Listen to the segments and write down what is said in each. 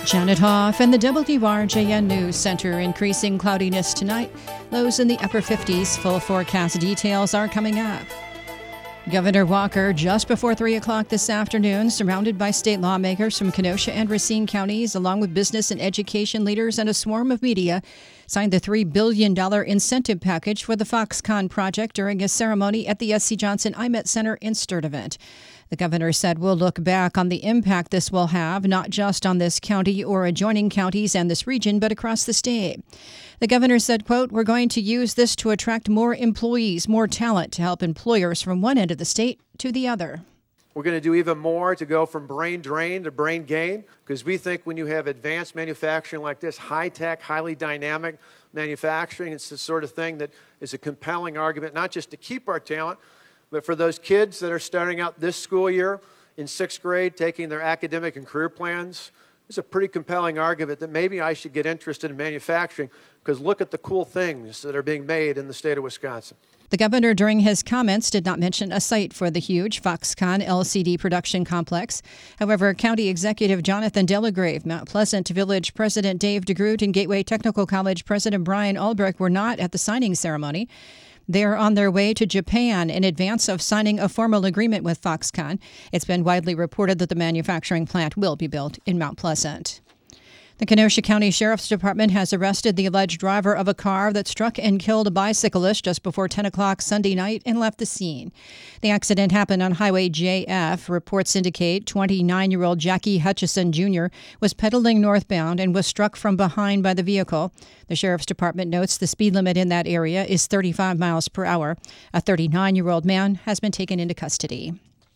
Janet Hoff and the WRJN News Center. Increasing cloudiness tonight. Lows in the upper 50s. Full forecast details are coming up. Governor Walker, just before 3 o'clock this afternoon, surrounded by state lawmakers from Kenosha and Racine counties, along with business and education leaders and a swarm of media, signed the $3 billion incentive package for the Foxconn project during a ceremony at the S.C. Johnson IMET Center in Sturtevant. The governor said we'll look back on the impact this will have, not just on this county or adjoining counties and this region, but across the state. The governor said, quote, "We're going to use this to attract more employees, more talent to help employers from one end of the state to the other." We're going to do even more to go from brain drain to brain gain, because we think when you have advanced manufacturing like this, high-tech, highly dynamic manufacturing, it's the sort of thing that is a compelling argument, not just to keep our talent, but for those kids that are starting out this school year in 6th grade, taking their academic and career plans. It's a pretty compelling argument that maybe I should get interested in manufacturing, because look at the cool things that are being made in the state of Wisconsin. The governor, during his comments, did not mention a site for the huge Foxconn LCD production complex. However, County Executive Jonathan Delagrave, Mount Pleasant Village President Dave DeGroot, and Gateway Technical College President Brian Albrecht were not at the signing ceremony. They are on their way to Japan in advance of signing a formal agreement with Foxconn. It's been widely reported that the manufacturing plant will be built in Mount Pleasant. The Kenosha County Sheriff's Department has arrested the alleged driver of a car that struck and killed a bicyclist just before 10 o'clock Sunday night and left the scene. The accident happened on Highway JF. Reports indicate 29-year-old Jackie Hutchison Jr. was pedaling northbound and was struck from behind by the vehicle. The Sheriff's Department notes the speed limit in that area is 35 miles per hour. A 39-year-old man has been taken into custody.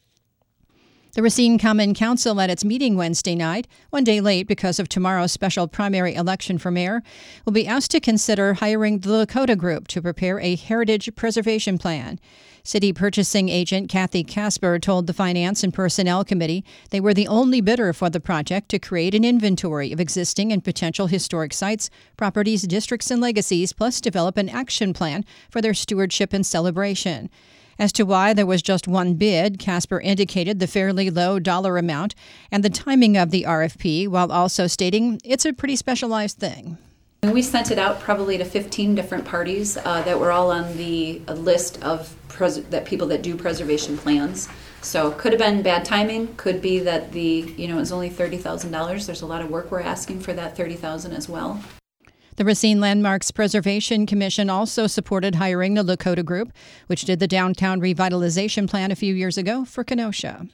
The Racine Common Council at its meeting Wednesday night, one day late because of tomorrow's special primary election for mayor, will be asked to consider hiring the Lakota Group to prepare a heritage preservation plan. City purchasing agent Kathy Casper told the Finance and Personnel Committee they were the only bidder for the project to create an inventory of existing and potential historic sites, properties, districts, and legacies, plus develop an action plan for their stewardship and celebration. As to why there was just one bid, Casper indicated the fairly low dollar amount and the timing of the RFP, while also stating it's a pretty specialized thing. We sent it out probably to 15 different parties that were all on the list of that people that do preservation plans. So could have been bad timing, could be that it was only $30,000. There's a lot of work we're asking for that $30,000 as well. The Racine Landmarks Preservation Commission also supported hiring the Lakota Group, which did the downtown revitalization plan a few years ago for Kenosha.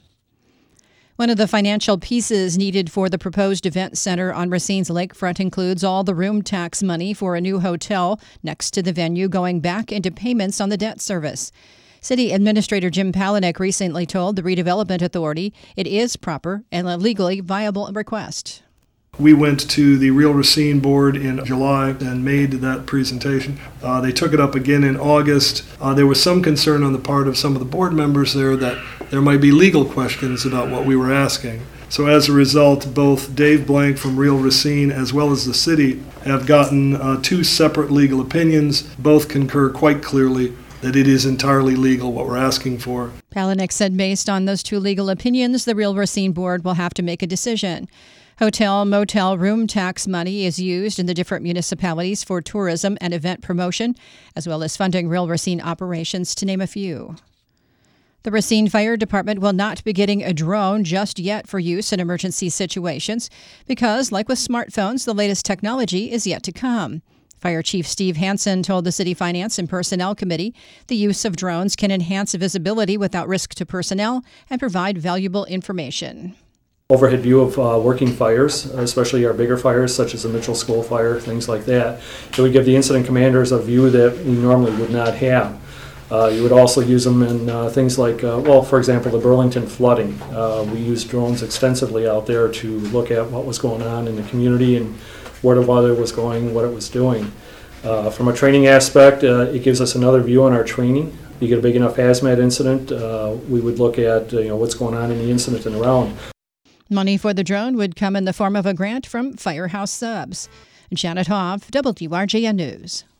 One of the financial pieces needed for the proposed event center on Racine's lakefront includes all the room tax money for a new hotel next to the venue going back into payments on the debt service. City Administrator Jim Palanik recently told the Redevelopment Authority it is proper and a legally viable request. We went to the Real Racine board in July and made that presentation. They took it up again in August. There was some concern on the part of some of the board members there that there might be legal questions about what we were asking. So as a result, both Dave Blank from Real Racine as well as the city have gotten two separate legal opinions. Both concur quite clearly that it is entirely legal what we're asking for. Palanik said based on those two legal opinions, the Real Racine board will have to make a decision. Hotel, motel, room tax money is used in the different municipalities for tourism and event promotion, as well as funding Real Racine operations, to name a few. The Racine Fire Department will not be getting a drone just yet for use in emergency situations because, like with smartphones, the latest technology is yet to come. Fire Chief Steve Hansen told the City Finance and Personnel Committee the use of drones can enhance visibility without risk to personnel and provide valuable information. Overhead view of working fires, especially our bigger fires such as the Mitchell School fire, things like that. It would give the incident commanders a view that we normally would not have. You would also use them in things like, for example, the Burlington flooding. We used drones extensively out there to look at what was going on in the community and where the weather was going, what it was doing. From a training aspect, it gives us another view on our training. If you get a big enough hazmat incident, we would look at what's going on in the incident and around. Money for the drone would come in the form of a grant from Firehouse Subs. Janet Hoff, WRJN News.